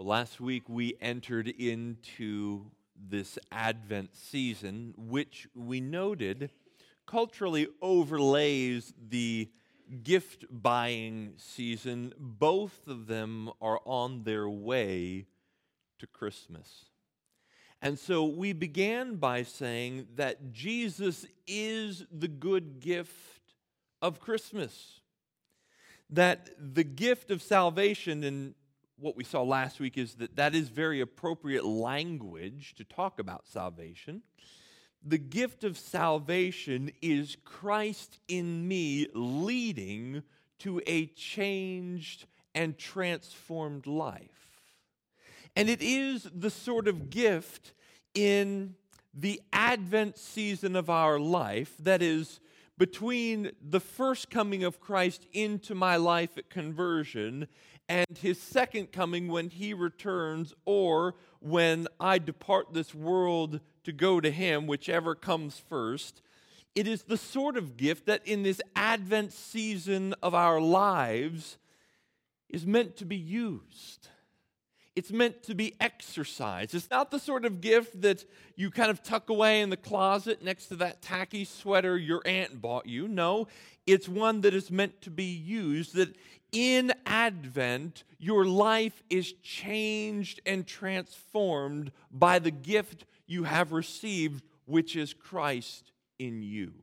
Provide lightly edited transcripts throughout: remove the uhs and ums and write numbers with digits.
Well, last week we entered into this Advent season, which we noted culturally overlays the gift buying season. Both of them are on their way to Christmas. And so we began by saying that Jesus is the good gift of Christmas. That the gift of salvation, and what we saw last week is that is very appropriate language to talk about salvation. The gift of salvation is Christ in me leading to a changed and transformed life. And it is the sort of gift in the Advent season of our life that is between the first coming of Christ into my life at conversion and his second coming when he returns, or when I depart this world to go to him, whichever comes first. It is the sort of gift that in this Advent season of our lives is meant to be used. It's meant to be exercised. It's not the sort of gift that you kind of tuck away in the closet next to that tacky sweater your aunt bought you. No, it's one that is meant to be used, that in Advent, your life is changed and transformed by the gift you have received, which is Christ in you.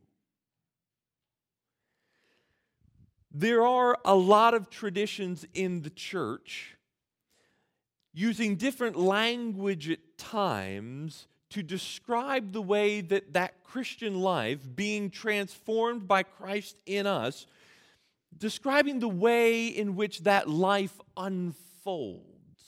There are a lot of traditions in the church using different language at times to describe the way that Christian life, being transformed by Christ in us, describing the way in which that life unfolds.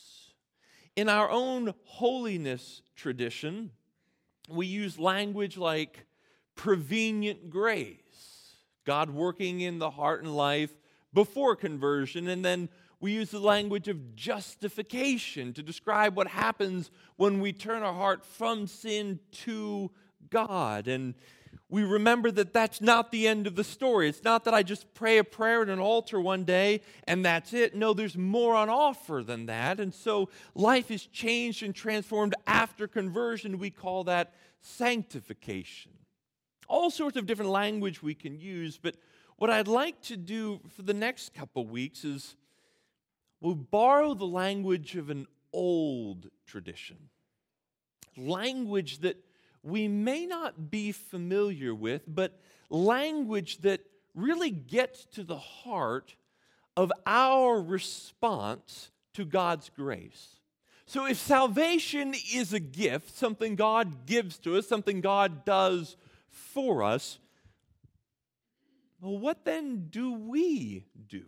In our own holiness tradition, we use language like prevenient grace, God working in the heart and life before conversion, and then we use the language of justification to describe what happens when we turn our heart from sin to God. And we remember that that's not the end of the story. It's not that I just pray a prayer at an altar one day and that's it. No, there's more on offer than that. And so life is changed and transformed after conversion. We call that sanctification. All sorts of different language we can use, but what I'd like to do for the next couple weeks is we'll borrow the language of an old tradition, language that we may not be familiar with, but language that really gets to the heart of our response to God's grace. So if salvation is a gift, something God gives to us, something God does for us, well, what then do we do?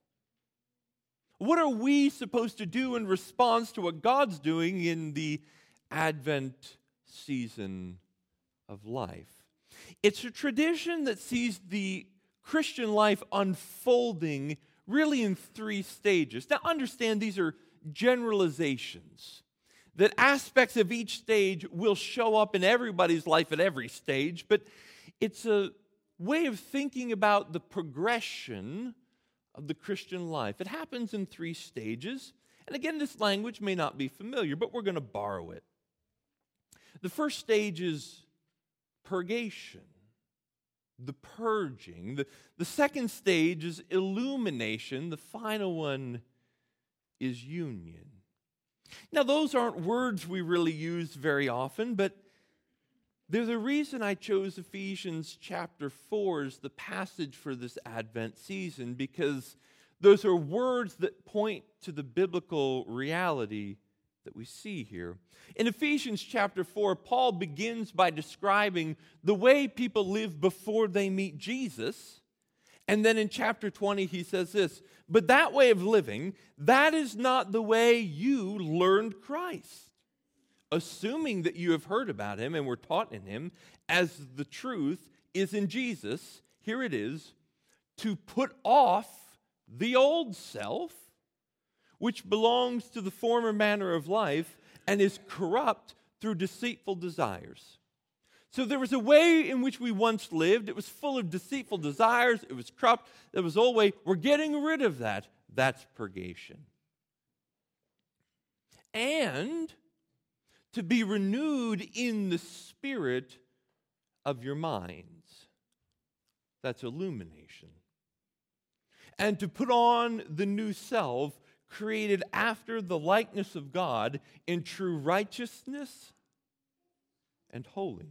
What are we supposed to do in response to what God's doing in the Advent season of life? It's a tradition that sees the Christian life unfolding really in three stages. Now, understand these are generalizations, that aspects of each stage will show up in everybody's life at every stage, but it's a way of thinking about the progression of the Christian life. It happens in three stages. And again, this language may not be familiar, but we're going to borrow it. The first stage is purgation, the purging. The second stage is illumination. The final one is union. Now, those aren't words we really use very often, but there's a reason I chose Ephesians chapter 4 as the passage for this Advent season, because those are words that point to the biblical reality that we see here. In Ephesians chapter 4, Paul begins by describing the way people live before they meet Jesus. And then in chapter 20, he says this, "But that way of living, that is not the way you learned Christ. Assuming that you have heard about him and were taught in him, as the truth is in Jesus," here it is, "to put off the old self, which belongs to the former manner of life and is corrupt through deceitful desires." So there was a way in which we once lived. It was full of deceitful desires. It was corrupt. There was old way. We're getting rid of that. That's purgation. and to be renewed in the spirit of your minds. That's illumination. And to put on the new self, created after the likeness of God in true righteousness and holiness.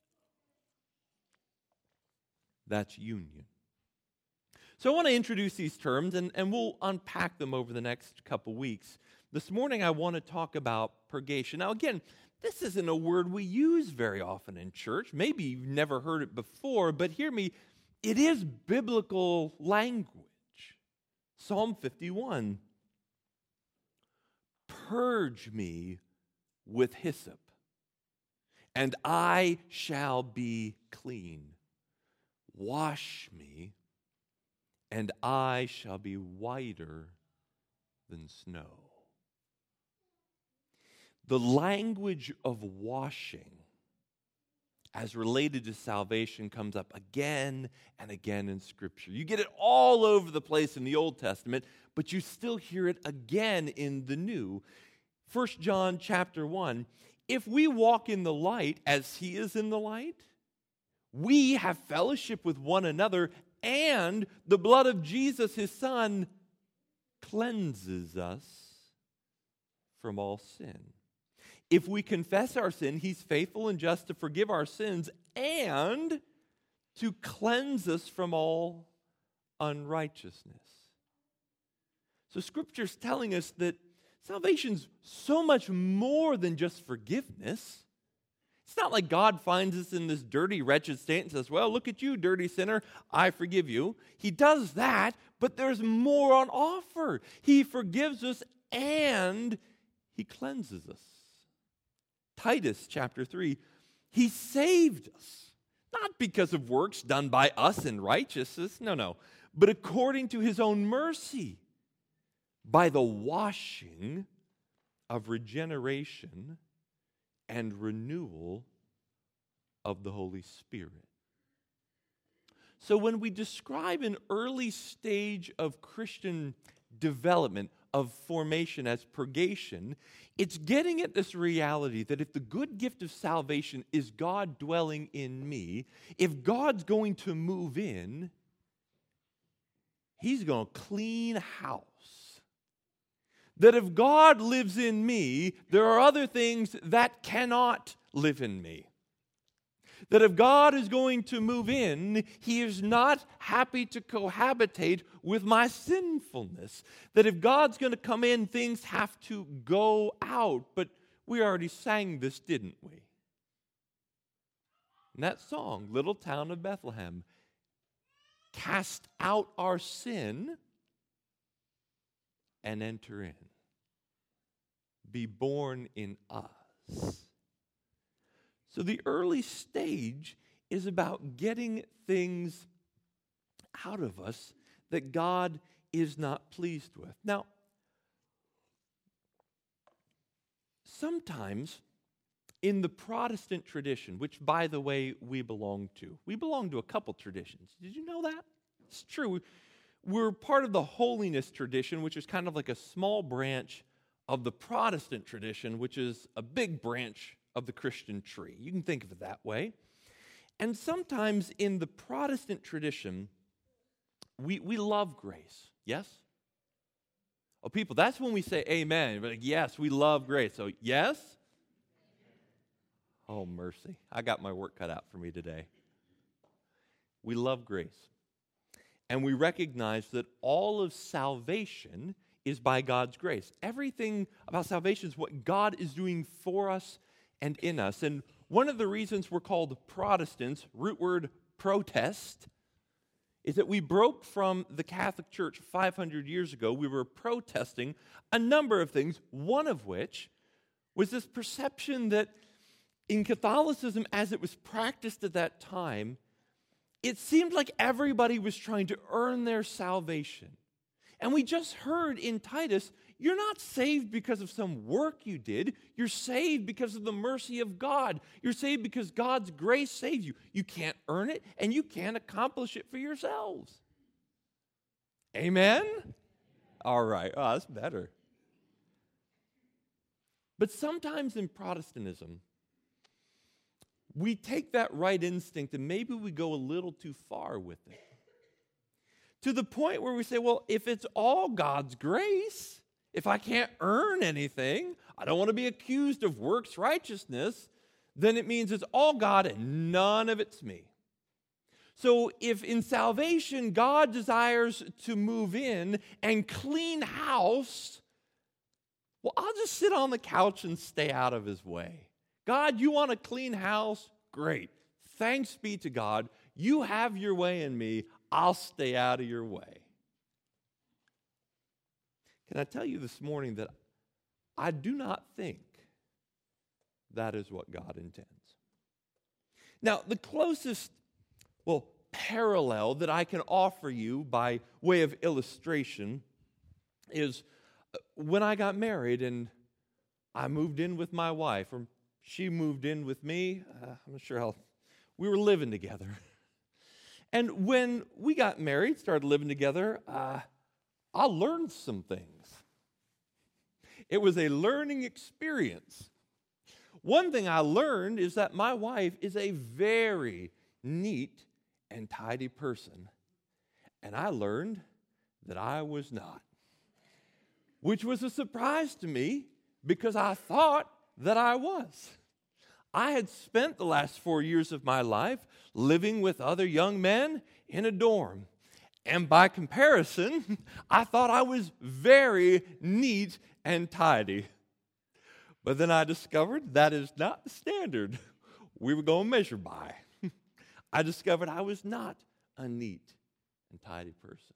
That's union. So I want to introduce these terms, and we'll unpack them over the next couple weeks. This morning I want to talk about purgation. Now again, this isn't a word we use very often in church. Maybe you've never heard it before, but hear me, it is biblical language. Psalm 51. Purge me with hyssop, and I shall be clean. Wash me, and I shall be whiter than snow. The language of washing as related to salvation comes up again and again in Scripture. You get it all over the place in the Old Testament, but you still hear it again in the New. 1 John chapter 1, if we walk in the light as he is in the light, we have fellowship with one another, and the blood of Jesus, his Son, cleanses us from all sin. If we confess our sin, he's faithful and just to forgive our sins and to cleanse us from all unrighteousness. So Scripture's telling us that salvation's so much more than just forgiveness. It's not like God finds us in this dirty, wretched state and says, well, look at you, dirty sinner, I forgive you. He does that, but there's more on offer. He forgives us and he cleanses us. Titus chapter 3, he saved us, not because of works done by us in righteousness, no, but according to his own mercy, by the washing of regeneration and renewal of the Holy Spirit. So when we describe an early stage of Christian development, of formation as purgation, it's getting at this reality that if the good gift of salvation is God dwelling in me, if God's going to move in, he's going to clean house. That if God lives in me, there are other things that cannot live in me. That if God is going to move in, he is not happy to cohabitate with my sinfulness. That if God's going to come in, things have to go out. But we already sang this, didn't we? In that song, Little Town of Bethlehem, cast out our sin and enter in. Be born in us. So the early stage is about getting things out of us that God is not pleased with. Now, sometimes in the Protestant tradition, which, by the way, we belong to a couple traditions. Did you know that? It's true. We're part of the holiness tradition, which is kind of like a small branch of the Protestant tradition, which is a big branch of the Christian tree. You can think of it that way. And sometimes in the Protestant tradition, we love grace. Yes? Oh, people, that's when we say amen. We're like, yes, we love grace. So, yes? Oh, mercy. I got my work cut out for me today. We love grace. And we recognize that all of salvation is by God's grace. Everything about salvation is what God is doing for us and in us. And one of the reasons we're called Protestants, root word protest, is that we broke from the Catholic Church 500 years ago. We were protesting a number of things, one of which was this perception that in Catholicism, as it was practiced at that time, it seemed like everybody was trying to earn their salvation. And we just heard in Titus, you're not saved because of some work you did. You're saved because of the mercy of God. You're saved because God's grace saves you. You can't earn it, and you can't accomplish it for yourselves. Amen? All right. Oh, that's better. But sometimes in Protestantism, we take that right instinct and maybe we go a little too far with it. To the point where we say, well, if it's all God's grace, if I can't earn anything, I don't want to be accused of works righteousness, then it means it's all God and none of it's me. So if in salvation God desires to move in and clean house, well, I'll just sit on the couch and stay out of his way. God, you want a clean house? Great. Thanks be to God. You have your way in me. I'll stay out of your way. Can I tell you this morning that I do not think that is what God intends? Now, the closest, parallel that I can offer you by way of illustration is when I got married and I moved in with my wife, or she moved in with me. I'm not sure how. We were living together. And when we got married, started living together, I learned some things. It was a learning experience. One thing I learned is that my wife is a very neat and tidy person. And I learned that I was not, which was a surprise to me because I thought that I was. I had spent the last 4 years of my life living with other young men in a dorm. And by comparison, I thought I was very neat and tidy. But then I discovered that is not the standard we were going to measure by. I discovered I was not a neat and tidy person.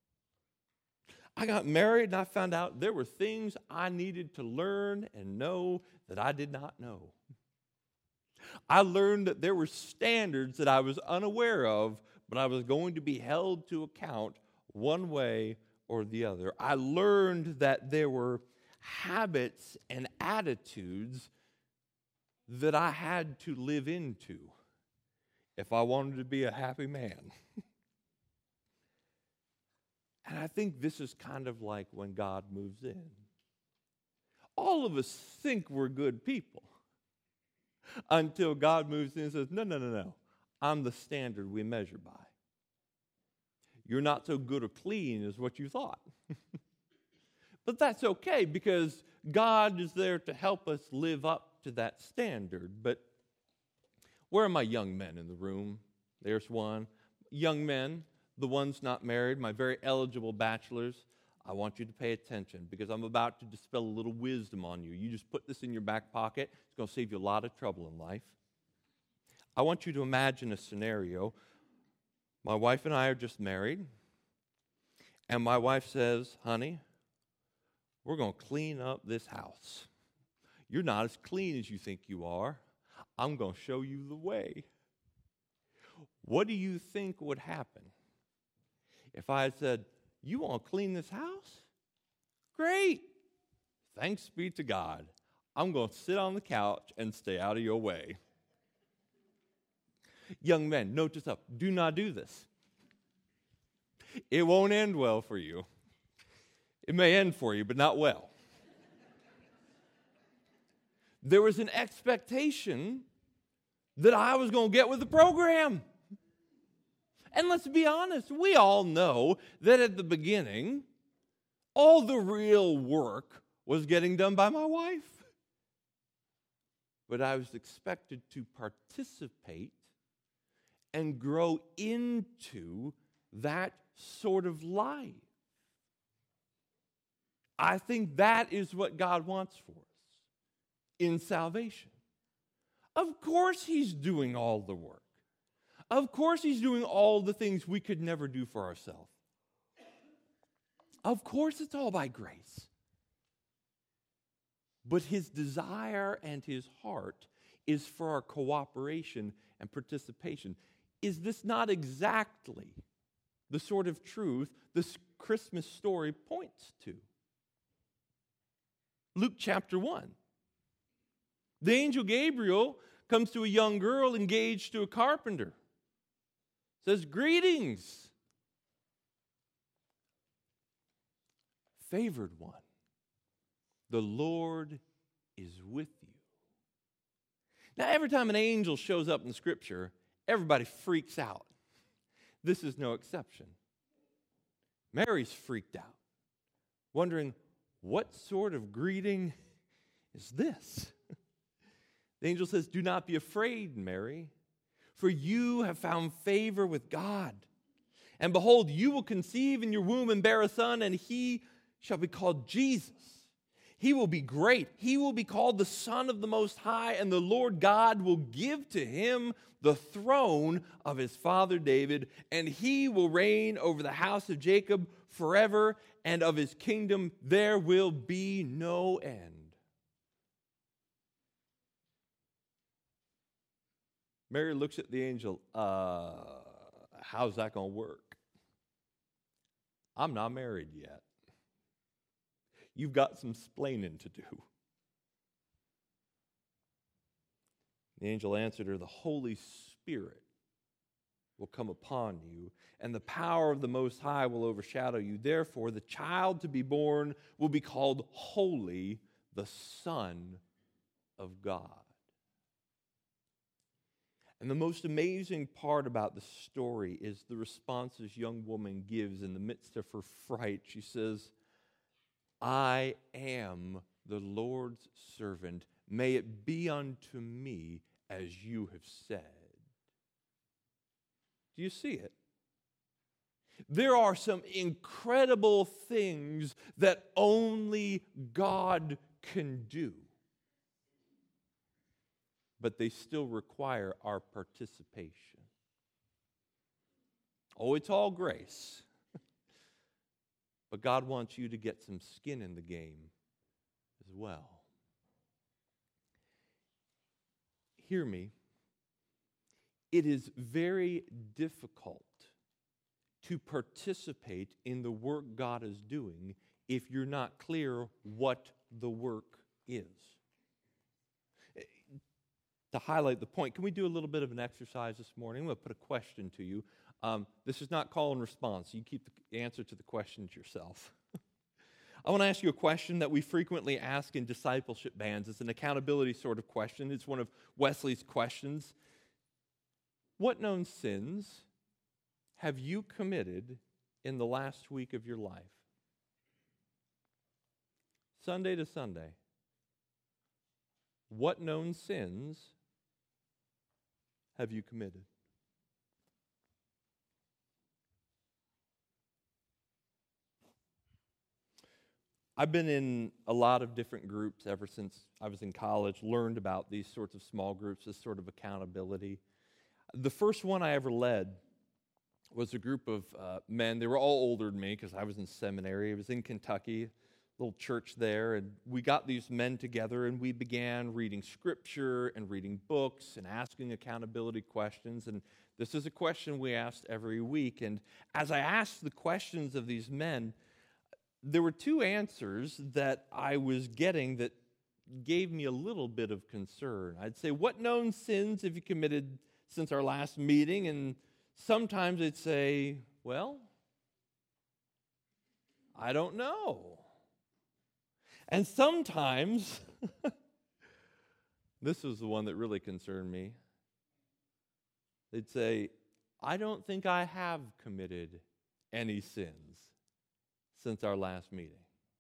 I got married and I found out there were things I needed to learn and know that I did not know. I learned that there were standards that I was unaware of, but I was going to be held to account one way or the other. I learned that there were habits and attitudes that I had to live into if I wanted to be a happy man. And I think this is kind of like when God moves in. All of us think we're good people until God moves in and says, no. I'm the standard we measure by. You're not so good or clean as what you thought. But that's okay because God is there to help us live up to that standard. But where are my young men in the room? There's one. Young men, the ones not married, my very eligible bachelors, I want you to pay attention because I'm about to dispel a little wisdom on you. You just put this in your back pocket. It's going to save you a lot of trouble in life. I want you to imagine a scenario. My wife and I are just married, and my wife says, honey, we're going to clean up this house. You're not as clean as you think you are. I'm going to show you the way. What do you think would happen if I had said, you want to clean this house? Great. Thanks be to God. I'm going to sit on the couch and stay out of your way. Young men, note this up. Do not do this. It won't end well for you. It may end for you, but not well. There was an expectation that I was going to get with the program. And let's be honest, we all know that at the beginning, all the real work was getting done by my wife. But I was expected to participate and grow into that sort of life. I think that is what God wants for us in salvation. Of course He's doing all the work. Of course He's doing all the things we could never do for ourselves. Of course it's all by grace. But His desire and His heart is for our cooperation and participation. Is this not exactly the sort of truth this Christmas story points to? Luke chapter 1. The angel Gabriel comes to a young girl engaged to a carpenter. Says, greetings, favored one. The Lord is with you. Now, every time an angel shows up in Scripture, everybody freaks out. This is no exception. Mary's freaked out, wondering, what sort of greeting is this? The angel says, do not be afraid, Mary, for you have found favor with God. And behold, you will conceive in your womb and bear a son, and he shall be called Jesus. He will be great. He will be called the Son of the Most High, and the Lord God will give to him the throne of his father David, and he will reign over the house of Jacob forever, and of his kingdom there will be no end. Mary looks at the angel, how's that going to work? I'm not married yet. You've got some splaining to do. The angel answered her, the Holy Spirit will come upon you, and the power of the Most High will overshadow you. Therefore, the child to be born will be called Holy, the Son of God. And the most amazing part about the story is the response this young woman gives in the midst of her fright. She says, I am the Lord's servant. May it be unto me as you have said. Do you see it? There are some incredible things that only God can do, but they still require our participation. Oh, it's all grace. But God wants you to get some skin in the game as well. Hear me. It is very difficult to participate in the work God is doing if you're not clear what the work is. To highlight the point, can we do a little bit of an exercise this morning? I'm going to put a question to you. This is not call and response. You keep the answer to the questions yourself. I want to ask you a question that we frequently ask in discipleship bands. It's an accountability sort of question. It's one of Wesley's questions. What known sins have you committed in the last week of your life? Sunday to Sunday. What known sins have you committed? I've been in a lot of different groups ever since I was in college, learned about these sorts of small groups, this sort of accountability. The first one I ever led was a group of men. They were all older than me because I was in seminary. It was in Kentucky, little church there, and we got these men together and we began reading scripture and reading books and asking accountability questions. And this is a question we asked every week. And as I asked the questions of these men, there were two answers that I was getting that gave me a little bit of concern. I'd say, what known sins have you committed since our last meeting? And sometimes they'd say, well, I don't know. And sometimes, this was the one that really concerned me, they'd say, I don't think I have committed any sins since our last meeting.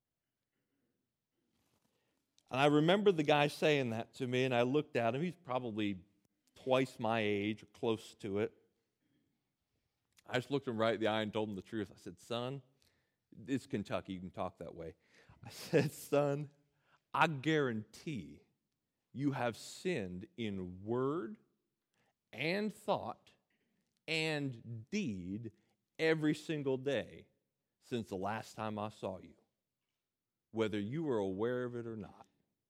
And I remember the guy saying that to me, and I looked at him. He's probably twice my age or close to it. I just looked him right in the eye and told him the truth. I said, son, it's Kentucky. You can talk that way. I said, son, I guarantee you have sinned in word and thought and deed every single day since the last time I saw you, whether you were aware of it or not.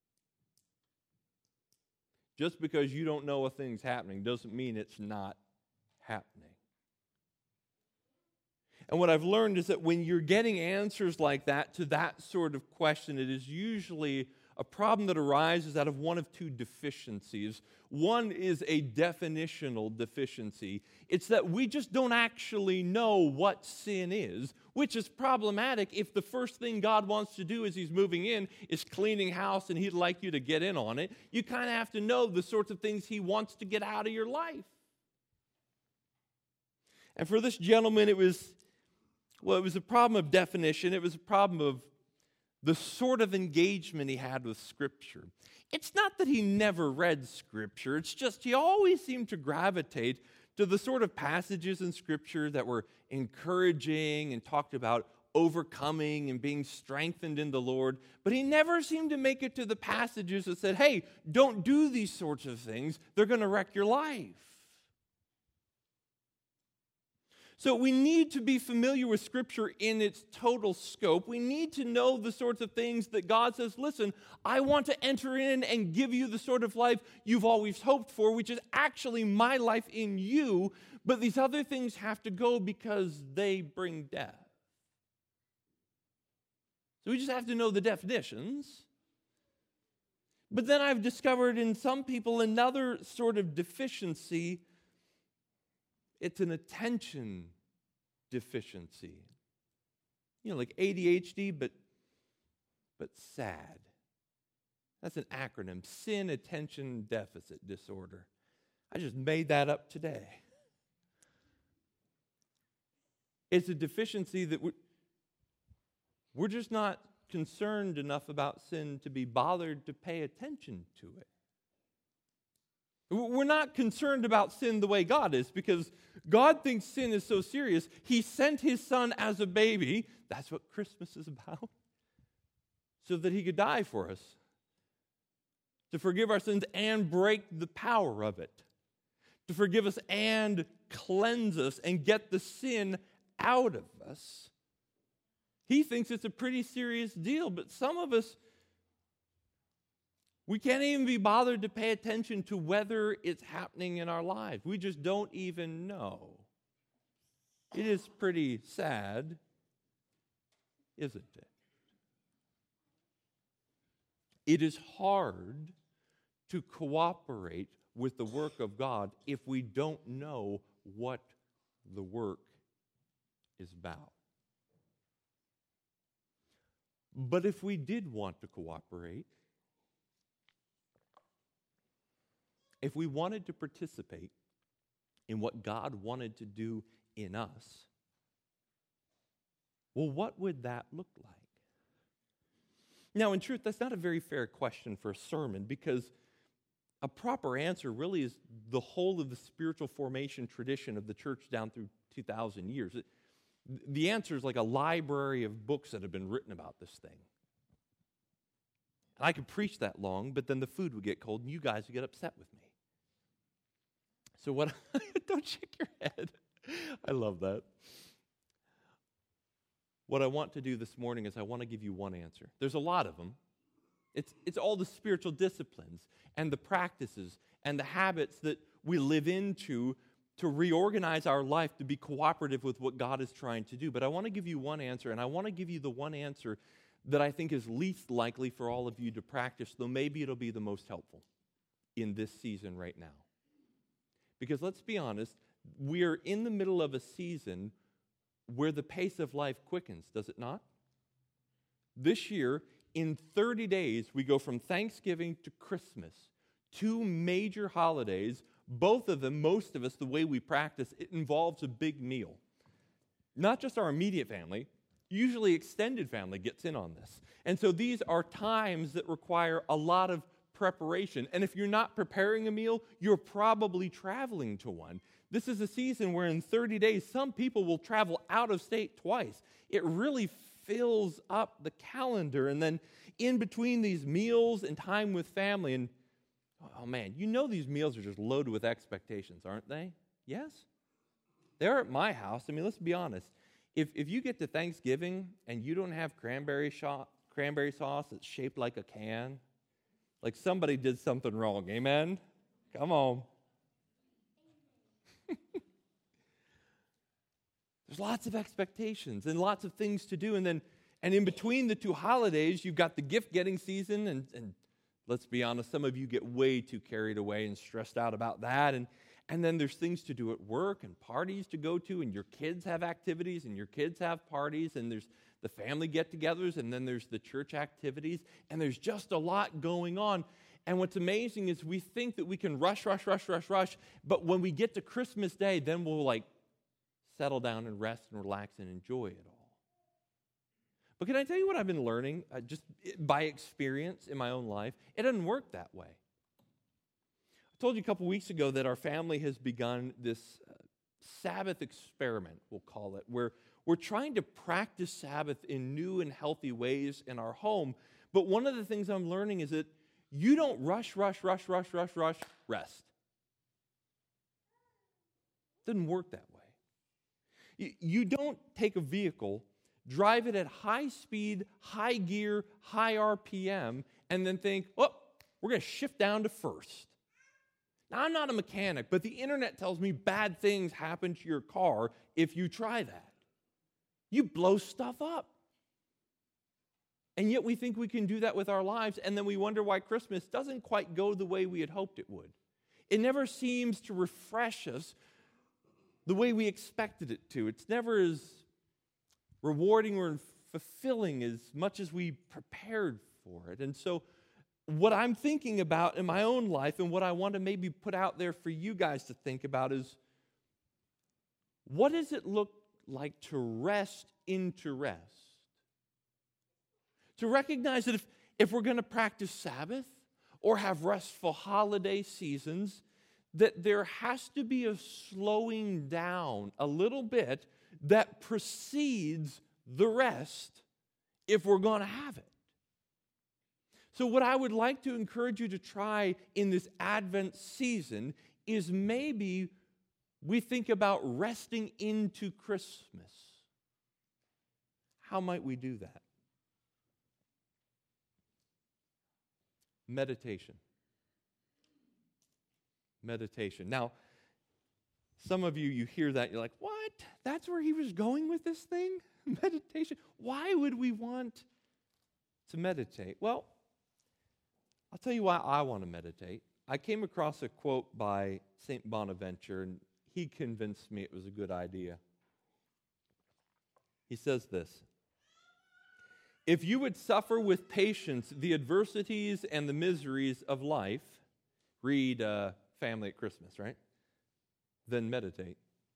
Just because you don't know a thing's happening doesn't mean it's not happening. And what I've learned is that when you're getting answers like that to that sort of question, it is usually a problem that arises out of one of two deficiencies. One is a definitional deficiency. It's that we just don't actually know what sin is, which is problematic if the first thing God wants to do as He's moving in is cleaning house and He'd like you to get in on it. You kind of have to know the sorts of things He wants to get out of your life. And for this gentleman, it was a problem of definition. It was a problem of the sort of engagement he had with Scripture. It's not that he never read Scripture. It's just he always seemed to gravitate to the sort of passages in Scripture that were encouraging and talked about overcoming and being strengthened in the Lord. But he never seemed to make it to the passages that said, hey, don't do these sorts of things. They're going to wreck your life. So we need to be familiar with Scripture in its total scope. We need to know the sorts of things that God says, listen, I want to enter in and give you the sort of life you've always hoped for, which is actually my life in you, but these other things have to go because they bring death. So we just have to know the definitions. But then I've discovered in some people another sort of deficiency. It's an attention deficiency. Like ADHD, but SAD. That's an acronym, Sin Attention Deficit Disorder. I just made that up today. It's a deficiency that we're just not concerned enough about sin to be bothered to pay attention to it. We're not concerned about sin the way God is, because God thinks sin is so serious, He sent His Son as a baby. That's what Christmas is about. So that He could die for us, to forgive our sins and break the power of it, to forgive us and cleanse us and get the sin out of us. He thinks it's a pretty serious deal, but some of us, we can't even be bothered to pay attention to whether it's happening in our lives. We just don't even know. It is pretty sad, isn't it? It is hard to cooperate with the work of God if we don't know what the work is about. But if we did want to cooperate, if we wanted to participate in what God wanted to do in us, well, what would that look like? Now, in truth, that's not a very fair question for a sermon, because a proper answer really is the whole of the spiritual formation tradition of the church down through 2,000 years. The answer is like a library of books that have been written about this thing. And I could preach that long, but then the food would get cold and you guys would get upset with me. So what, don't shake your head. I love that. What I want to do this morning is I want to give you one answer. There's a lot of them. It's all the spiritual disciplines and the practices and the habits that we live into to reorganize our life to be cooperative with what God is trying to do. But I want to give you one answer, and I want to give you the one answer that I think is least likely for all of you to practice, though maybe it'll be the most helpful in this season right now. Because let's be honest, we're in the middle of a season where the pace of life quickens, does it not? This year, in 30 days, we go from Thanksgiving to Christmas, 2 major holidays. Both of them, most of us, the way we practice, it involves a big meal. Not just our immediate family, usually extended family gets in on this. And so these are times that require a lot of preparation. And if you're not preparing a meal, you're probably traveling to one. This is a season where in 30 days, some people will travel out of state twice. It really fills up the calendar. And then in between these meals and time with family, and oh man, you know these meals are just loaded with expectations, aren't they? Yes? They're at my house. I mean, let's be honest. If you get to Thanksgiving and you don't have cranberry sauce that's shaped like a can, like somebody did something wrong, amen? Come on. There's lots of expectations and lots of things to do, and then And in between the two holidays, you've got the gift-getting season, and let's be honest, some of you get way too carried away and stressed out about that. And then there's things to do at work and parties to go to, and your kids have activities, and your kids have parties, and there's the family get-togethers, and then there's the church activities, and there's just a lot going on. And what's amazing is we think that we can rush, but when we get to Christmas Day, then we'll settle down and rest and relax and enjoy it all. But can I tell you what I've been learning, just by experience in my own life? It doesn't work that way. I told you a couple weeks ago that our family has begun this Sabbath experiment, we'll call it, where we're trying to practice Sabbath in new and healthy ways in our home. But one of the things I'm learning is that you don't rush, rest. Doesn't work that way. You don't take a vehicle, drive it at high speed, high gear, high RPM, and then think, oh, we're going to shift down to first. Now, I'm not a mechanic, but the internet tells me bad things happen to your car if you try that. You blow stuff up. And yet we think we can do that with our lives, and then we wonder why Christmas doesn't quite go the way we had hoped it would. It never seems to refresh us the way we expected it to. It's never as rewarding or fulfilling as much as we prepared for it. And so what I'm thinking about in my own life and what I want to maybe put out there for you guys to think about is, what does it look like to rest into rest? To recognize that if we're going to practice Sabbath or have restful holiday seasons, that there has to be a slowing down a little bit that precedes the rest if we're going to have it. So what I would like to encourage you to try in this Advent season is maybe we think about resting into Christmas. How might we do that? Meditation. Now, some of you hear that, you're like, what? That's where he was going with this thing? Meditation? Why would we want to meditate? Well, I'll tell you why I want to meditate. I came across a quote by St. Bonaventure, and he convinced me it was a good idea. He says this: if you would suffer with patience the adversities and the miseries of life, read Family at Christmas, right? Then meditate.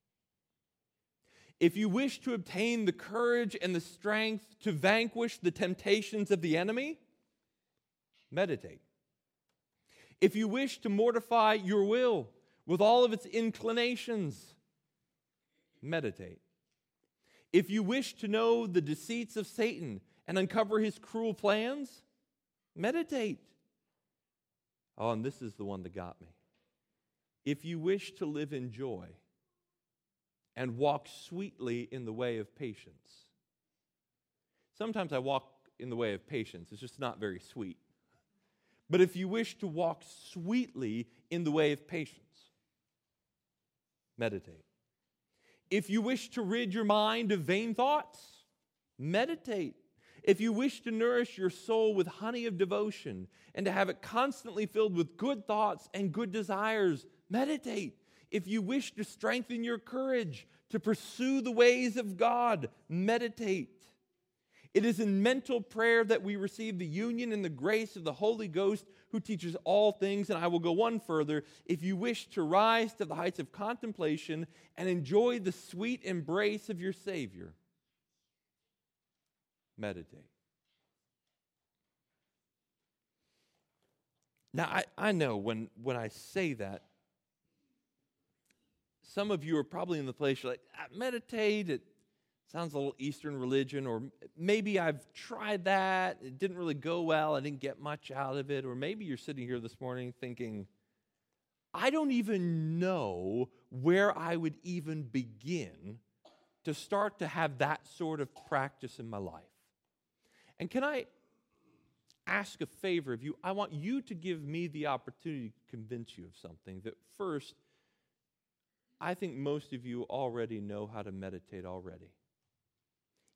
If you wish to obtain the courage and the strength to vanquish the temptations of the enemy, meditate. If you wish to mortify your will with all of its inclinations, meditate. If you wish to know the deceits of Satan and uncover his cruel plans, meditate. Oh, and this is the one that got me. If you wish to live in joy and walk sweetly in the way of patience. Sometimes I walk in the way of patience. It's just not very sweet. But if you wish to walk sweetly in the way of patience, meditate. If you wish to rid your mind of vain thoughts, meditate. If you wish to nourish your soul with honey of devotion and to have it constantly filled with good thoughts and good desires, meditate. If you wish to strengthen your courage to pursue the ways of God, meditate. It is in mental prayer that we receive the union and the grace of the Holy Ghost who teaches all things. And I will go one further. If you wish to rise to the heights of contemplation and enjoy the sweet embrace of your Savior, meditate. Now, I know when I say that, some of you are probably in the place you're like, meditate, it sounds a little Eastern religion, or maybe I've tried that, it didn't really go well, I didn't get much out of it, or maybe you're sitting here this morning thinking, I don't even know where I would even begin to start to have that sort of practice in my life. And can I ask a favor of you? I want you to give me the opportunity to convince you of something that first, I think most of you already know how to meditate already.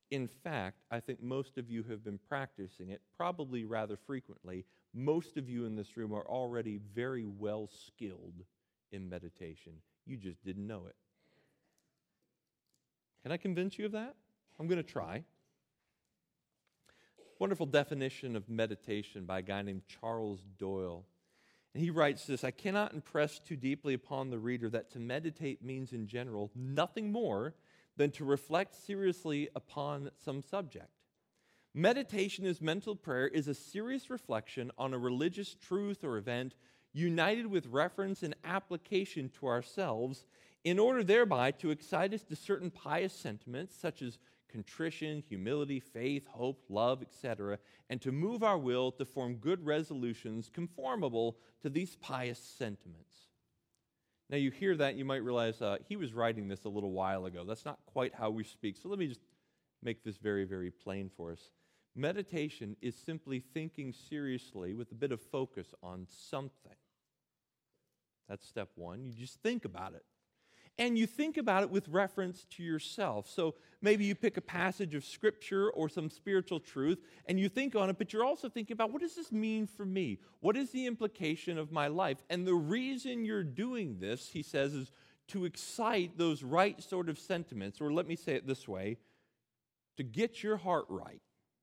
In fact, I think most of you have been practicing it, probably rather frequently. Most of you in this room are already very well skilled in meditation. You just didn't know it. Can I convince you of that? I'm going to try. Wonderful definition of meditation by a guy named Charles Doyle. And he writes this: I cannot impress too deeply upon the reader that to meditate means in general nothing more than to reflect seriously upon some subject. Meditation as mental prayer is a serious reflection on a religious truth or event united with reference and application to ourselves in order thereby to excite us to certain pious sentiments such as contrition, humility, faith, hope, love, etc., and to move our will to form good resolutions conformable to these pious sentiments. Now you hear that, you might realize he was writing this a little while ago. That's not quite how we speak. So let me just make this very, very plain for us. Meditation is simply thinking seriously with a bit of focus on something. That's step one. You just think about it. And you think about it with reference to yourself. So maybe you pick a passage of Scripture or some spiritual truth and you think on it, but you're also thinking about, what does this mean for me? What is the implication of my life? And the reason you're doing this, he says, is to excite those right sort of sentiments, or let me say it this way, to get your heart right.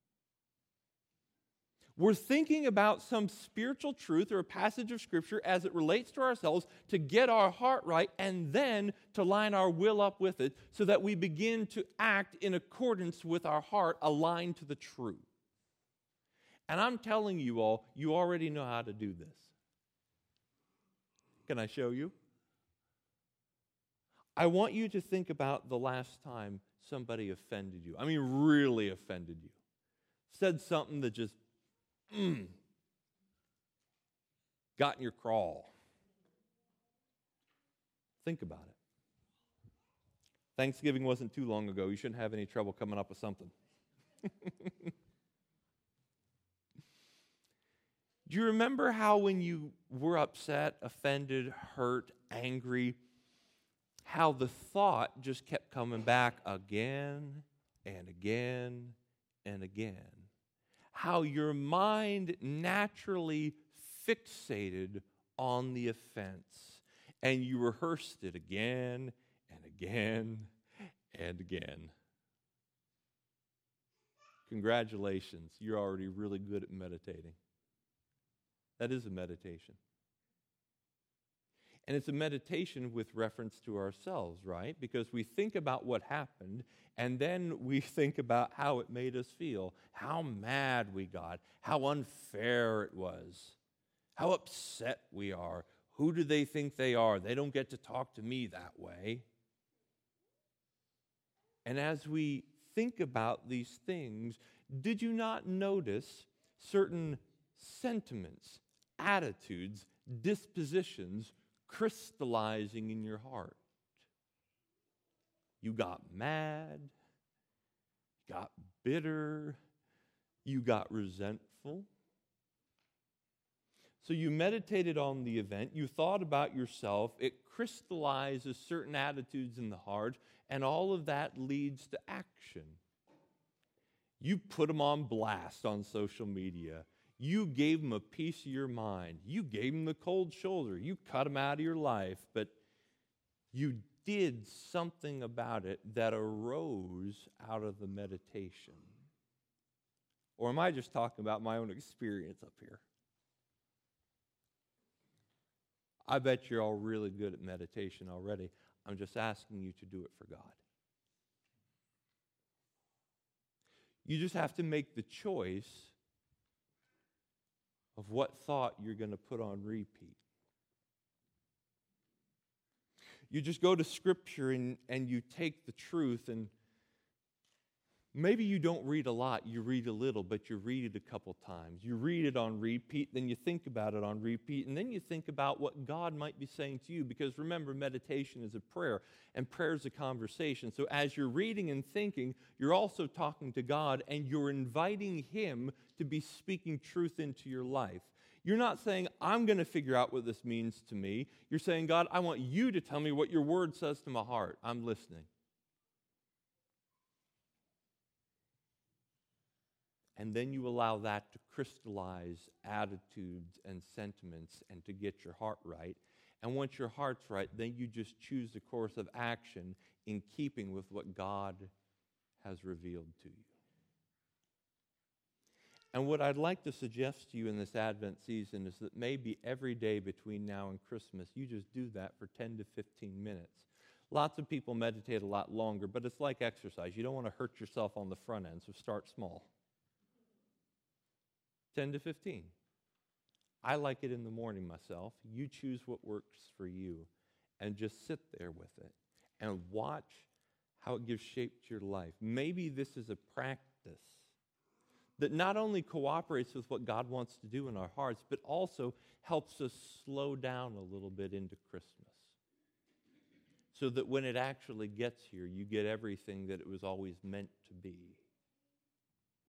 We're thinking about some spiritual truth or a passage of Scripture as it relates to ourselves to get our heart right and then to line our will up with it so that we begin to act in accordance with our heart aligned to the truth. And I'm telling you all, you already know how to do this. Can I show you? I want you to think about the last time somebody offended you. I mean, really offended you. Said something that just got in your crawl. Think about it. Thanksgiving wasn't too long ago. You shouldn't have any trouble coming up with something. Do you remember how when you were upset, offended, hurt, angry, how the thought just kept coming back again and again and again? How your mind naturally fixated on the offense, and you rehearsed it again and again and again. Congratulations, you're already really good at meditating. That is a meditation. And it's a meditation with reference to ourselves, right? Because we think about what happened, and then we think about how it made us feel, how mad we got, how unfair it was, how upset we are. Who do they think they are? They don't get to talk to me that way. And as we think about these things, did you not notice certain sentiments, attitudes, dispositions crystallizing in your heart? You got mad, got bitter, you got resentful. So you meditated on the event, you thought about yourself, it crystallizes certain attitudes in the heart, and all of that leads to action. You put them on blast on social media. You gave them a piece of your mind. You gave them the cold shoulder. You cut them out of your life, but you did something about it that arose out of the meditation. Or am I just talking about my own experience up here? I bet you're all really good at meditation already. I'm just asking you to do it for God. You just have to make the choice of what thought you're going to put on repeat. You just go to Scripture and you take the truth, and maybe you don't read a lot, you read a little, but you read it a couple times. You read it on repeat, then you think about it on repeat, and then you think about what God might be saying to you, because remember, meditation is a prayer, and prayer is a conversation. So as you're reading and thinking, you're also talking to God, and you're inviting Him to be speaking truth into your life. You're not saying, I'm going to figure out what this means to me. You're saying, God, I want you to tell me what your word says to my heart. I'm listening. And then you allow that to crystallize attitudes and sentiments and to get your heart right. And once your heart's right, then you just choose the course of action in keeping with what God has revealed to you. And what I'd like to suggest to you in this Advent season is that maybe every day between now and Christmas, you just do that for 10 to 15 minutes. Lots of people meditate a lot longer, but it's like exercise. You don't want to hurt yourself on the front end, so start small. 10 to 15. I like it in the morning myself. You choose what works for you and just sit there with it and watch how it gives shape to your life. Maybe this is a practice that not only cooperates with what God wants to do in our hearts, but also helps us slow down a little bit into Christmas, so that when it actually gets here, you get everything that it was always meant to be.